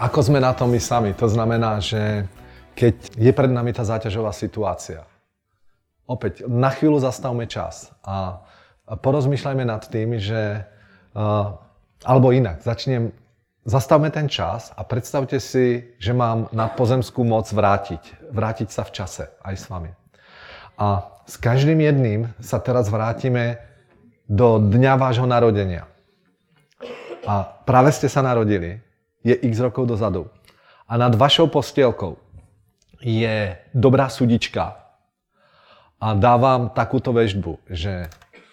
Ako sme na tom my sami? To znamená, že keď je pred nami tá záťažová situácia, opäť na chvíľu zastavme čas a porozmýšľajme nad tým, že alebo inak, zastavme ten čas a predstavte si, že mám nadpozemskú moc vrátiť sa v čase aj s vami. A s každým jedným sa teraz vrátime do dňa vášho narodenia. A práve ste sa narodili, je x rokov dozadu. A nad vašou postielkou je dobrá sudička. A dávam takúto veštbu, že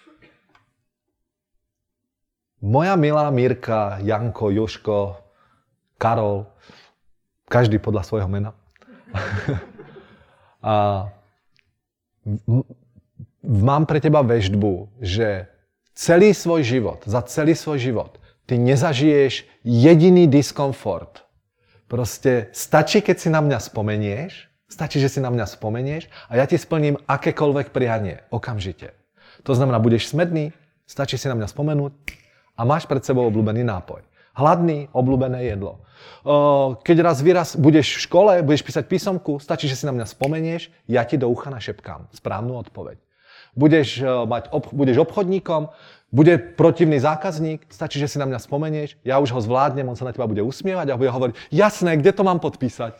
moja milá Mirka, Janko, Joško, Karol, každý podľa svojho mena. A mám pre teba veštbu, že za celý svoj život ty nezažiješ jediný diskomfort. Proste stačí, keď si na mňa spomenieš, že si na mňa spomenieš a ja ti splním akékoľvek prianie, okamžite. To znamená, budeš smedný, stačí si na mňa spomenúť a máš pred sebou obľúbený nápoj. Hladný, obľúbené jedlo. Keď raz budeš v škole, budeš písať písomku, stačí, že si na mňa spomenieš, ja ti do ucha našepkám správnu odpoveď. Budeš obchodníkom, bude protivný zákazník, stačí, že si na mňa spomenieš, ja už ho zvládnem, on sa na teba bude usmievať a bude hovoriť, jasné, kde to mám podpísať?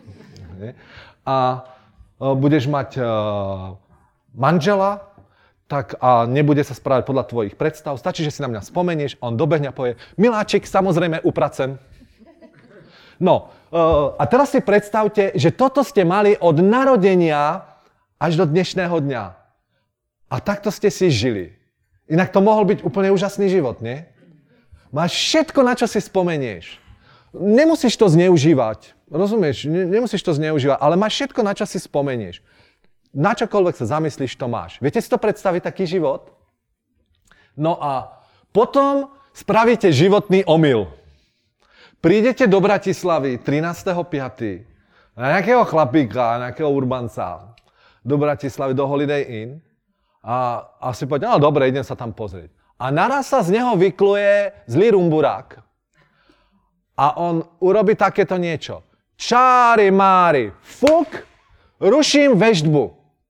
A budeš mať manžela, tak a nebude sa správať podľa tvojich predstav, stačí, že si na mňa spomenieš, on dobehne a povie, miláčik, samozrejme, upracem. No, a teraz si predstavte, že toto ste mali od narodenia až do dnešného dňa. A takto ste si žili. Inak to mohol byť úplne úžasný život, nie? Máš všetko, na čo si spomenieš. Nemusíš to zneužívať, rozumieš? Nemusíš to zneužívať, ale máš všetko, na čo si spomenieš. Na čokoľvek sa zamyslíš, to máš. Viete si to predstaviť, taký život? No a potom spravíte životný omyl. Prídete do Bratislavy 13.5. na nejakého chlapíka, nejakého urbanca do Bratislavy, do Holiday Inn a si povedať, no dobre, idem sa tam pozrieť. A naraz sa z neho vykluje zlý rumburák. A on urobí takéto niečo. Čári mári, fuk, ruším veštbu.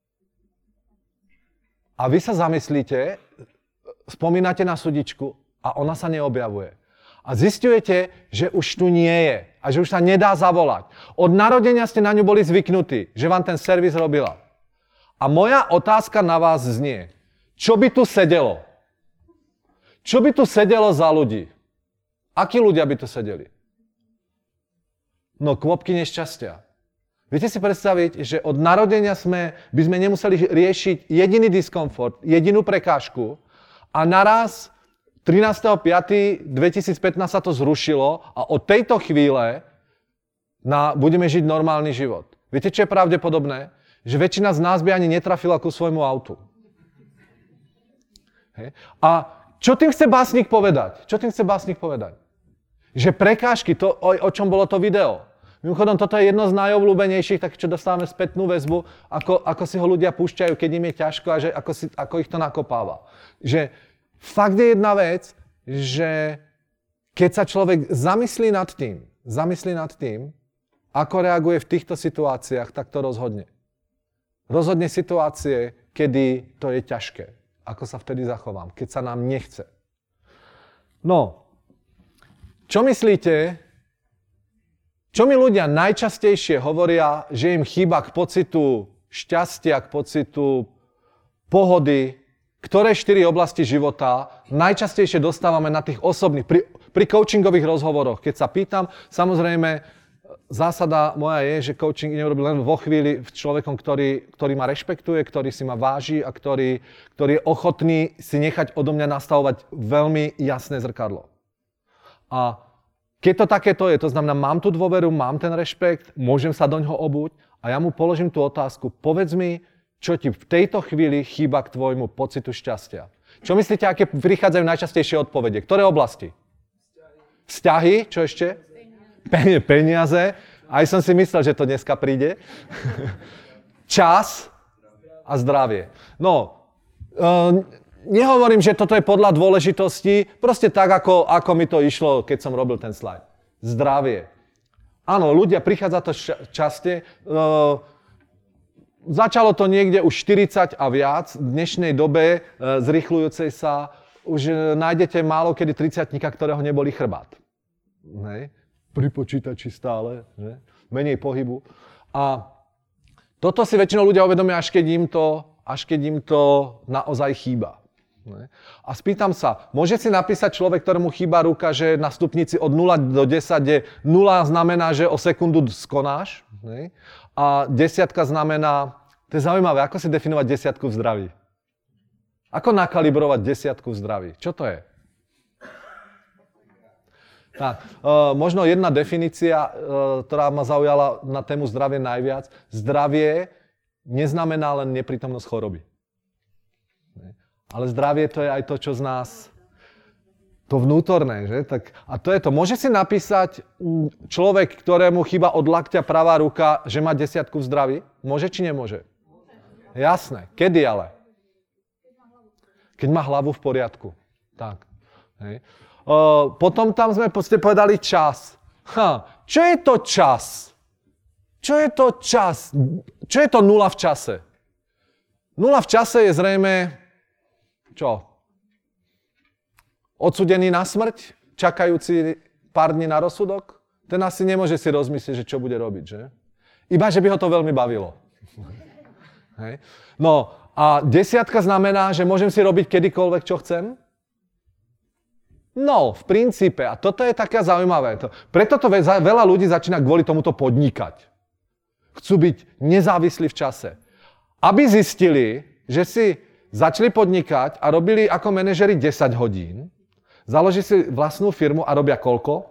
A vy sa zamyslíte, spomínate na sudičku a ona sa neobjavuje. A zisťujete, že už tu nie je a že už sa nedá zavolať. Od narodenia ste na ňu boli zvyknutí, že vám ten servis robila. A moja otázka na vás znie, čo by tu sedelo? Čo by tu sedelo za ľudí? Akí ľudia by tu sedeli? No, kvopky nešťastia. Viete si predstaviť, že od narodenia by sme nemuseli riešiť jediný diskomfort, jedinú prekážku a naraz 13.5.2015 sa to zrušilo a od tejto chvíle budeme žiť normálny život. Viete, čo je pravdepodobné? Že väčšina z nás by ani netrafila ku svojmu autu. Hej. A čo tým chce básnik povedať? Že prekážky, to, o čom bolo to video. Mimochodom, toto je jedno z najobľúbenejších, tak čo dostávame spätnú väzbu, ako si ho ľudia púšťajú, keď im je ťažko a že ako ich to nakopáva. Že fakt je jedna vec, že keď sa človek zamyslí nad tým, ako reaguje v týchto situáciách, tak to rozhodne. Rozhodne situácie, kedy to je ťažké. Ako sa vtedy zachovám, keď sa nám nechce. No, čo myslíte, čo mi ľudia najčastejšie hovoria, že im chýba k pocitu šťastia, k pocitu pohody, ktoré 4 oblasti života najčastejšie dostávame na tých osobných, pri coachingových rozhovoroch. Keď sa pýtam, samozrejme, zásada moja je, že coaching neurobí len vo chvíli s človekom, ktorý ma rešpektuje, ktorý si ma váži a ktorý je ochotný si nechať odo mňa nastavovať veľmi jasné zrkadlo. A keď to takéto je, to znamená, mám tú dôveru, mám ten rešpekt, môžem sa doňho obúť a ja mu položím tú otázku, povedz mi, čo ti v tejto chvíli chýba k tvojmu pocitu šťastia. Čo myslíte, aké prichádzajú najčastejšie odpovede? Ktoré oblasti? Vzťahy, čo ešte? Peniaze. Aj som si myslel, že to dneska príde. Čas a zdravie. No, nehovorím, že toto je podľa dôležitosti, proste tak, ako mi to išlo, keď som robil ten slajd. Zdravie. Áno, ľudia, prichádza to časte. Začalo to niekde už 40 a viac. V dnešnej dobe zrýchľujúcej sa už nájdete málo kedy 30-tníka, ktorého neboli chrbát. Hej. Pri počítači stále, že? Menej pohybu. A toto si väčšinou ľudia uvedomia, až keď im to naozaj chýba. Ne? A spýtam sa, môže si napísať človek, ktorému chýba ruka, že na stupnici od 0 do 10 je 0 znamená, že o sekundu skonáš, ne? A 10 znamená, to je zaujímavé, ako si definovať 10 v zdraví? Ako nakalibrovať 10 v zdraví? Čo to je? Tak, možno jedna definícia, ktorá ma zaujala na tému zdravie najviac. Zdravie neznamená len neprítomnosť choroby. Ale zdravie to je aj to, čo z nás, to vnútorné, že? Tak, a to je to. Môže si napísať človek, ktorému chýba od lakťa pravá ruka, že má 10 v zdraví? Môže či nemôže? Jasné. Kedy ale? Keď má hlavu v poriadku. Tak. Hej. Potom tam sme povedali čas. Čo je to čas? Čo je to čas? Čo je to nula v čase? Nula v čase je zrejme čo? Odsudený na smrť? Čakajúci pár dní na rozsudok? Ten asi nemôže si rozmyslieť, že čo bude robiť, že? Iba, že by ho to veľmi bavilo. Hej. No a 10 znamená, že môžem si robiť kedykoľvek, čo chcem? No, v princípe. A toto je také zaujímavé. Preto to veľa ľudí začína kvôli tomuto podnikať. Chcú byť nezávislí v čase. Aby zistili, že si začali podnikať a robili ako manažeri 10 hodín, založili si vlastnú firmu a robia koľko?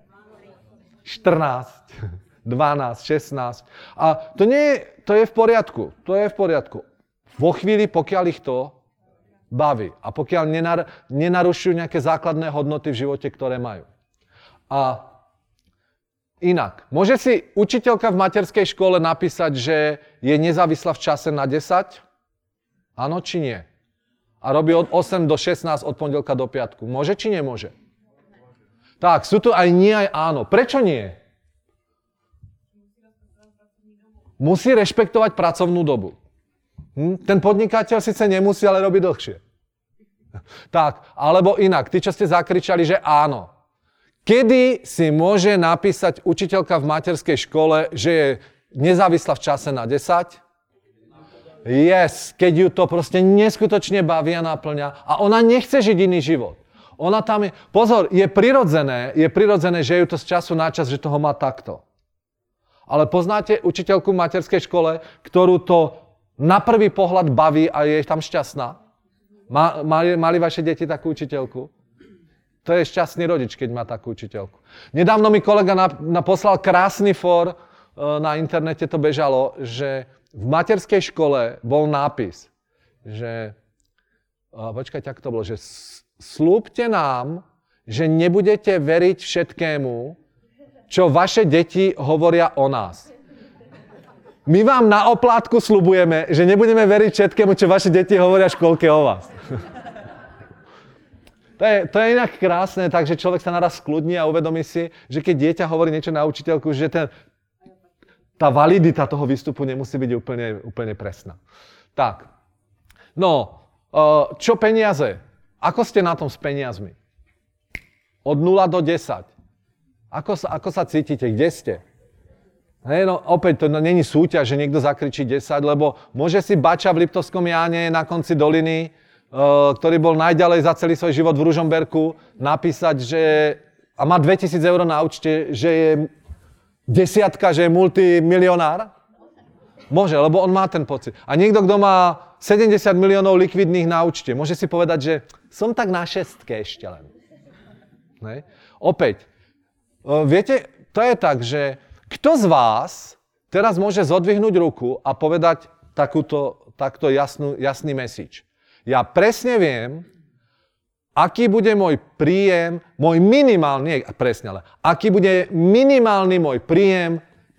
14, 12, 16. A to je v poriadku. To je v poriadku. Vo chvíli, pokiaľ ich to baví a pokiaľ nenarušujú nejaké základné hodnoty v živote, ktoré majú. A inak, môže si učiteľka v materskej škole napísať, že je nezávislá v čase na 10? Áno či nie? A robí od 8 do 16 od pondelka do piatku. Môže či nemôže? Tak, sú tu aj nie, aj áno. Prečo nie? Musí rešpektovať pracovnú dobu. Ten podnikateľ síce nemusí, ale robí dlhšie. Tak, alebo inak, tí, čo ste zakričali, že áno. Kedy si môže napísať učiteľka v materskej škole, že je nezávislá v čase na 10? Yes, keď ju to proste neskutočne baví a naplňa a ona nechce žiť iný život. Ona tam je, pozor, je prirodzené, že ju to z času na čas, že toho má takto. Ale poznáte učiteľku v materskej škole, ktorú to na prvý pohľad baví a je tam šťastná? Mali vaše deti takú učiteľku? To je šťastný rodič, keď má takú učiteľku. Nedávno mi kolega poslal krásny for, na internete to bežalo, že v materskej škole bol nápis, že, počkajte, ako to bolo, že slúbte nám, že nebudete veriť všetkému, čo vaše deti hovoria o nás. My vám na oplátku sľubujeme, že nebudeme veriť všetkému, čo vaše deti hovoria v škôlke o vás. To je inak krásne, takže človek sa naraz skľudní a uvedomí si, že keď dieťa hovorí niečo na učiteľku, že tá validita toho výstupu nemusí byť úplne presná. Tak, no, čo peniaze? Ako ste na tom s peniazmi? Od 0 do 10. Ako sa cítite? Kde ste? Hej, no opäť, to není súťaž, že niekto zakričí 10, lebo môže si bača v Liptovskom Jáne na konci doliny, ktorý bol najďalej za celý svoj život v Ružomberku, napísať, že a má 2000 eur na účte, že je 10, že je multimilionár? Môže, lebo on má ten pocit. A niekto, kto má 70 miliónov likvidných na účte, môže si povedať, že som tak na 6 ešte len. Ne? Opäť, viete, to je tak, že kto z vás teraz môže zodvihnúť ruku a povedať takto jasný message? Ja presne viem, aký bude môj príjem, môj minimálny, nie presne, ale aký bude minimálny môj príjem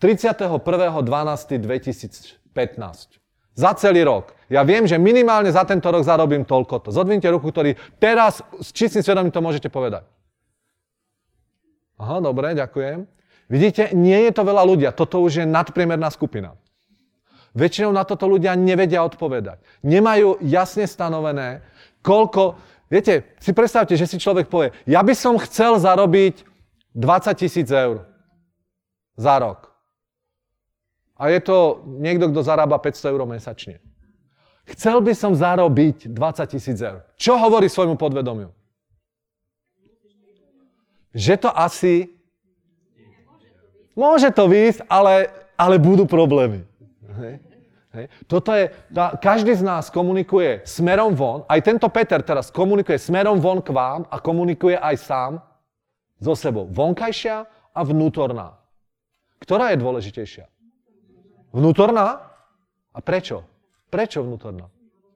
31.12.2015. Za celý rok. Ja viem, že minimálne za tento rok zarobím toľkoto. Zodvinte ruku, ktorý teraz s čistým svedomím to môžete povedať. Aha, dobre, ďakujem. Vidíte, nie je to veľa ľudia, toto už je nadpriemerná skupina. Väčšinou na toto ľudia nevedia odpovedať. Nemajú jasne stanovené, koľko... Viete, si predstavte, že si človek povie, ja by som chcel zarobiť 20 000 eur za rok. A je to niekto, kto zarába 500 eur mesačne. Chcel by som zarobiť 20 000 eur. Čo hovorí svojmu podvedomiu? Že to asi... Môže to výjsť, ale budú problémy. Hej. Toto je... Každý z nás komunikuje smerom von. Aj tento Peter teraz komunikuje smerom von k vám a komunikuje aj sám so sebou. Vonkajšia a vnútorná. Ktorá je dôležitejšia? Vnútorná? A prečo? Prečo vnútorná?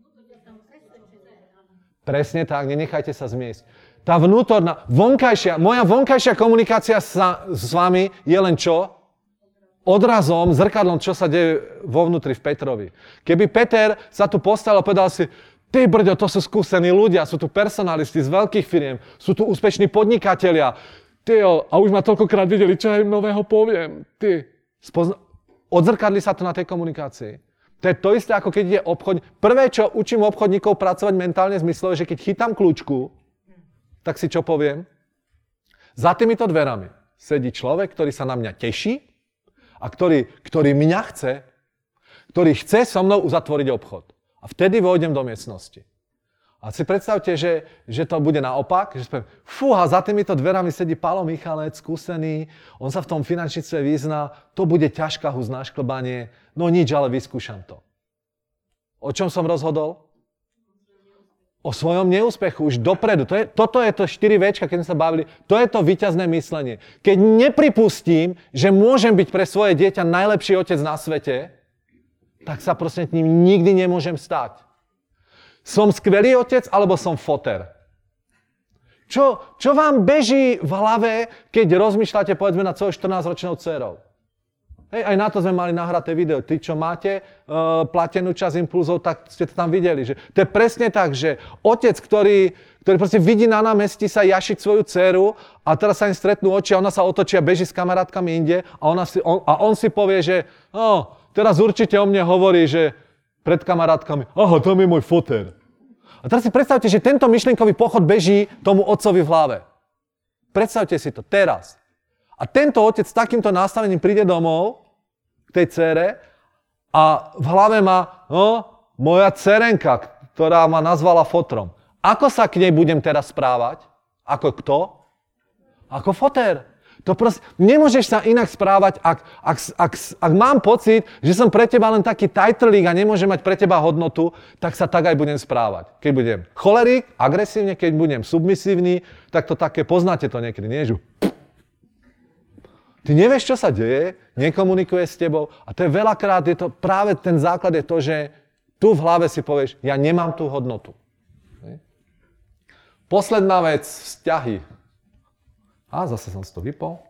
Presne tak, nenechajte sa zmiesť. Tá vnútorná, moja vonkajšia komunikácia s vami je len čo? Odrazom, zrkadlom, čo sa deje vo vnútri v Petrovi. Keby Peter sa tu postavil a povedal si, ty brďo, to sú skúsení ľudia, sú tu personalisti z veľkých firiem, sú tu úspešní podnikatelia. A už ma toľkokrát videli, čo ja im nového poviem. Odzrkadli sa to na tej komunikácii. To je to isté, ako keď ide obchod. Prvé, čo učím obchodníkov pracovať mentálne zmyslové, že keď chytám kľúčku, tak si čo poviem? Za týmito dverami sedí človek, ktorý sa na mňa teší a ktorý mňa chce, ktorý chce so mnou uzatvoriť obchod. A vtedy vojdem do miestnosti. A si predstavte, že to bude naopak, že poviem, fúha, za týmito dverami sedí Pálo Michalec, skúsený, on sa v tom finančníctve vyzná, to bude ťažká hus na šklbanie, no nič, ale vyskúšam to. O čom som rozhodol? O svojom neúspechu, už dopredu. Toto je to 4Včka, keď sme sa bavili, to je to víťazné myslenie. Keď nepripustím, že môžem byť pre svoje dieťa najlepší otec na svete, tak sa proste k ním nikdy nemôžem stať. Som skvelý otec, alebo som foter? Čo vám beží v hlave, keď rozmýšľate, povedzme, nad svojou 14-ročnou dcerou? Hej, aj na to sme mali nahraté video. Tí, čo máte platenú časť impulzov, tak ste to tam videli. Že to je presne tak, že otec, ktorý proste vidí na námestí sa jašiť svoju dceru a teraz sa im stretnú oči a ona sa otočí a beží s kamarátkami inde a on si povie, že teraz určite o mne hovorí, že pred kamarátkami, to je môj foter. A teraz si predstavte, že tento myšlienkový pochod beží tomu otcovi v hlave. Predstavte si to teraz. A tento otec s takýmto nastavením príde domov k tej dcére a v hlave má, moja dcerenka, ktorá ma nazvala fotrom. Ako sa k nej budem teraz správať? Ako kto? Ako foter. To proste, nemôžeš sa inak správať, ak mám pocit, že som pre teba len taký tajtrlík a nemôžem mať pre teba hodnotu, tak sa tak aj budem správať. Keď budem cholerik, agresívne, keď budem submisívny, tak to také, poznáte to niekedy, nie? Ty nevieš, čo sa deje, nekomunikuje s tebou a to je veľakrát, práve ten základ je to, že tu v hlave si povieš, ja nemám tú hodnotu. Posledná vec, vzťahy. Zase som si to vypol.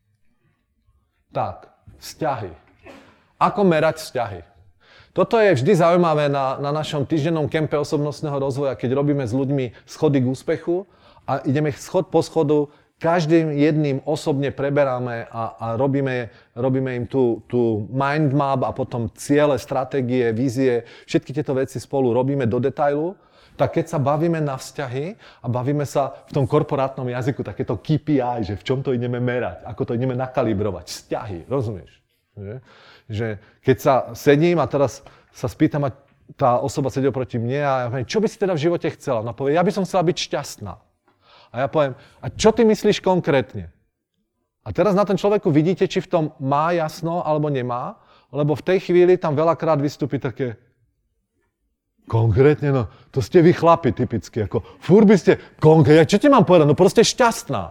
Tak, vzťahy. Ako merať vzťahy? Toto je vždy zaujímavé na našom týždennom kempe osobnostného rozvoja, keď robíme s ľuďmi schody k úspechu a ideme schod po schodu, každým jedným osobne preberáme a robíme im tú mind map a potom ciele, stratégie, vízie, všetky tieto veci spolu robíme do detailu. Tak keď sa bavíme na vzťahy a bavíme sa v tom korporátnom jazyku, takéto KPI, že v čom to ideme merať, ako to ideme nakalibrovať, vzťahy, rozumieš? Že keď sa sedím a teraz sa spýtam a tá osoba sedí oproti mne a ja poviem, čo by si teda v živote chcela? Ona povie, ja by som chcela byť šťastná. A ja poviem, a čo ty myslíš konkrétne? A teraz na ten človeku vidíte, či v tom má jasno alebo nemá, lebo v tej chvíli tam veľakrát vystúpi také konkrétne, no, to ste vy chlapi typicky, ako furt by ste konkrétne, čo ti mám povedať, no proste šťastná.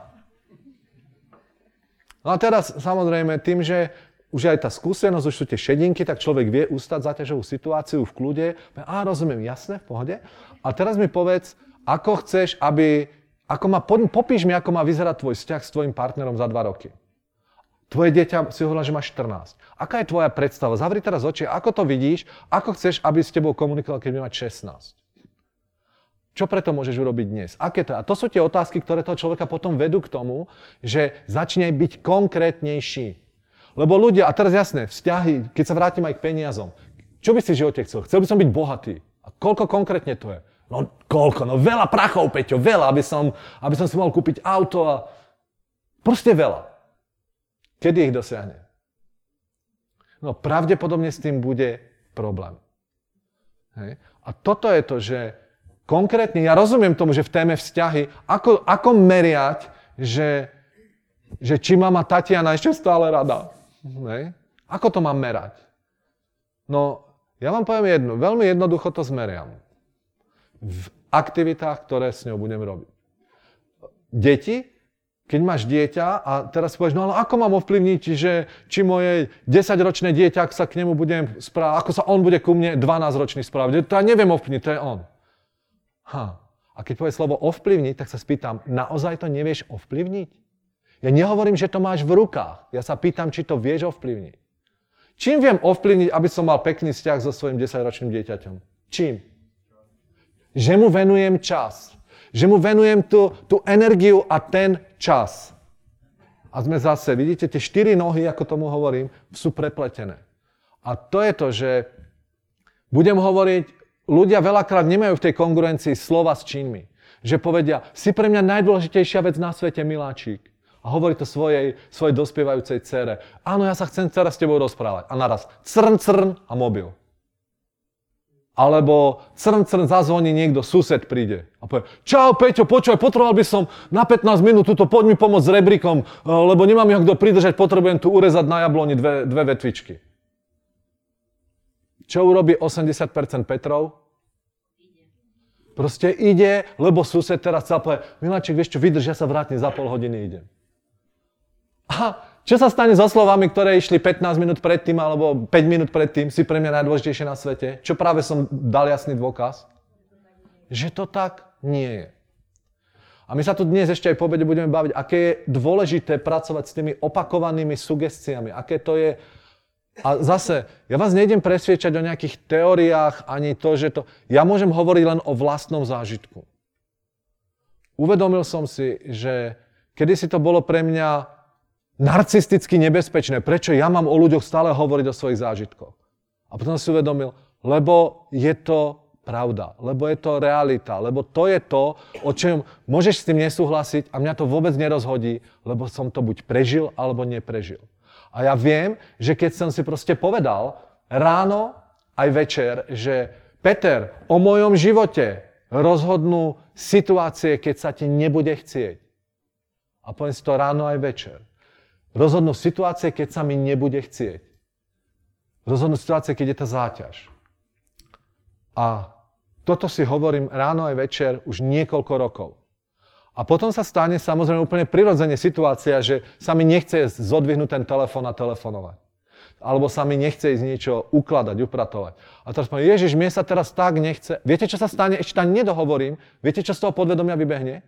No a teraz samozrejme tým, že už aj tá skúsenosť, už sú tie šedinky, tak človek vie ustať záťažovú situáciu v kľude. Rozumiem, jasné, v pohode. A teraz mi povedz, popíš mi, ako má vyzerať tvoj vzťah s tvojim partnerom za 2 roky. Tvoje dieťa si hovorila, že má 14. Aká je tvoja predstava? Zavri teraz oči, ako to vidíš, ako chceš, aby s tebou komunikoval, keď bude mať 16. Čo preto môžeš urobiť dnes? Aké to? A to sú tie otázky, ktoré toho človeka potom vedú k tomu, že začne byť konkrétnejší. Lebo ľudia, a teraz jasné, vzťahy, keď sa vrátim aj k peniazom, čo by si v živote chcel? Chcel by som byť bohatý. A koľko konkrétne to je? No koľko? No veľa prachov, Peťo, veľa, aby som si mohol kúpiť auto a proste veľa. Kedy ich dosiahne? No pravdepodobne s tým bude problém. Hej? A toto je to, že konkrétne, ja rozumiem tomu, že v téme vzťahy, ako meriať, že či ma Tatiana ešte stále rada. Hej? Ako to mám merať? No, ja vám poviem jedno, veľmi jednoducho to zmeriam. V aktivitách, ktoré s ňou budem robiť. Deti, keď máš dieťa a teraz povieš, no ale ako mám ovplyvniť, že či moje 10-ročné dieťa, ak sa k nemu budem správať, ako sa on bude ku mne 12-ročný správať. To ja neviem ovplyvniť, to je on. A keď povie slovo ovplyvniť, tak sa spýtam, naozaj to nevieš ovplyvniť? Ja nehovorím, že to máš v rukách. Ja sa pýtam, či to vieš ovplyvniť. Čím viem ovplyvniť, aby som mal pekný vzťah so svojím 10-ročným dieťaťom? Čím? Že mu venujem čas. Že mu venujem tú energiu a ten čas. A sme zase, vidíte, tie 4 nohy, ako tomu hovorím, sú prepletené. A to je to, že budem hovoriť, ľudia veľakrát nemajú v tej kongruencii slova s činmi. Že povedia, si pre mňa najdôležitejšia vec na svete, miláčik. A hovorí to svojej dospievajúcej dcére. Áno, ja sa chcem teraz s tebou rozprávať. A naraz crn a mobil. Alebo crn, zazvoní niekto, sused príde. A povie, čau Peťo, počúvaj, potreboval by som na 15 minút túto, poď mi pomôcť s rebríkom, lebo nemám ho kto pridržať, potrebujem tu urezať na jabloni dve vetvičky. Čo urobí 80% Petrov? Proste ide, lebo sused teraz chcel povedať, miláček, vieš čo, vydrž, ja sa vrátim, za pol hodiny idem. A čo sa stane so slovami, ktoré išli 15 minút predtým, alebo 5 minút predtým, si pre mňa najdôležitejšie na svete? Čo práve som dal jasný dôkaz? Že to tak nie je. A my sa tu dnes ešte aj po obede budeme baviť, aké je dôležité pracovať s tými opakovanými sugestiami, aké to je. A zase, ja vás nejdem presviečať o nejakých teóriách, ani to, že to... Ja môžem hovoriť len o vlastnom zážitku. Uvedomil som si, že kedysi to bolo pre mňa narcisticky nebezpečné. Prečo ja mám o ľuďoch stále hovoriť o svojich zážitkoch? A potom si uvedomil, lebo je to pravda, lebo je to realita, lebo to je to, o čom môžeš s tým nesúhlasiť a mňa to vôbec nerozhodí, lebo som to buď prežil, alebo neprežil. A ja viem, že keď som si proste povedal ráno aj večer, že Peter, o mojom živote rozhodnú situácie, keď sa ti nebude chcieť. A poviem si to ráno aj večer. Rozhodnú situácie, keď sa mi nebude chcieť. Rozhodnú situácie, keď je tá záťaž. A toto si hovorím ráno aj večer už niekoľko rokov. A potom sa stane samozrejme úplne prirodzene situácia, že sa mi nechce zodvihnúť ten telefón a telefonovať. Alebo sa mi nechce ísť niečo ukladať, upratovať. A teraz poviem, Ježiš, mne sa teraz tak nechce. Viete, čo sa stane? Ešte tam nedohovorím. Viete, čo z toho podvedomia vybehne?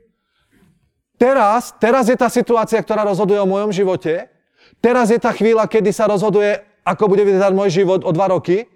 Teraz je tá situácia, ktorá rozhoduje o mojom živote. Teraz je tá chvíľa, kedy sa rozhoduje, ako bude vyzerať môj život o 2 roky.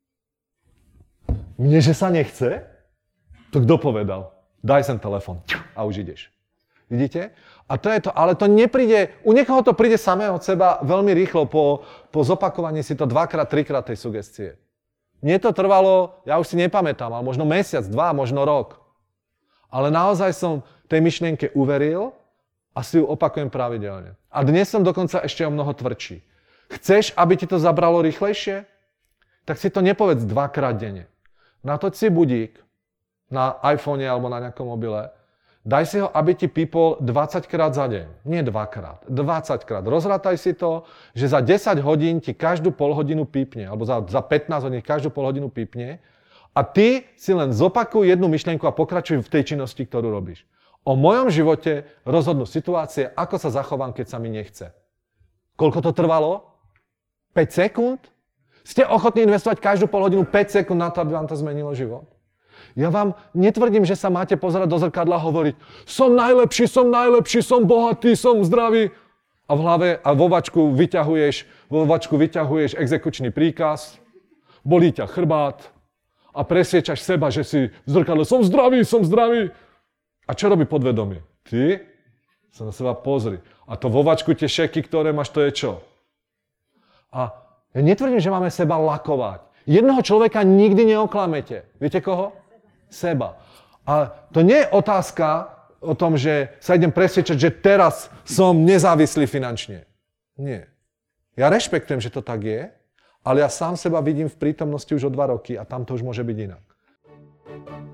Mne, že sa nechce? To kto povedal? Daj sem telefon a už ideš. Vidíte? A to je to, ale to nepríde, u niekoho to príde samého od seba veľmi rýchlo po zopakovaní si to 2-krát, 3-krát tej sugestie. Mne to trvalo, ja už si nepamätám, ale možno mesiac, 2, možno rok. Ale naozaj som tej myšlienke uveril a si ju opakujem pravidelne. A dnes som dokonca ešte o mnoho tvrdší. Chceš, aby ti to zabralo rýchlejšie? Tak si to nepovedz 2-krát denne. Natoč si budík na iPhone alebo na nejakom mobile. Daj si ho, aby ti pípol 20 krát za deň. Nie 2-krát, 20 krát. Rozrátaj si to, že za 10 hodín ti každú polhodinu pípne, alebo za 15 hodín každú polhodinu pípne a ty si len zopakuj jednu myšlienku a pokračuj v tej činnosti, ktorú robíš. O mojom živote rozhodnú situácie, ako sa zachovám, keď sa mi nechce. Koľko to trvalo? 5 sekúnd? Ste ochotní investovať každú polhodinu 5 sekúnd na to, aby vám to zmenilo život? Ja vám netvrdím, že sa máte pozerať do zrkadla a hovoriť som najlepší, som bohatý, som zdravý. A v hlave a vo vačku vyťahuješ exekučný príkaz, bolí ťa chrbát a presviečaš seba, že si v zrkadle, som zdravý. A čo robí podvedomie? Ty sa na seba pozri. A to vo vačku tie šeky, ktoré máš, to je čo? A ja netvrdím, že máme seba lakovať. Jednoho človeka nikdy neoklamete. Viete koho? Seba. A to nie je otázka o tom, že sa idem presviečať, že teraz som nezávislý finančne. Nie. Ja rešpektujem, že to tak je, ale ja sám seba vidím v prítomnosti už o 2 roky a tam to už môže byť inak.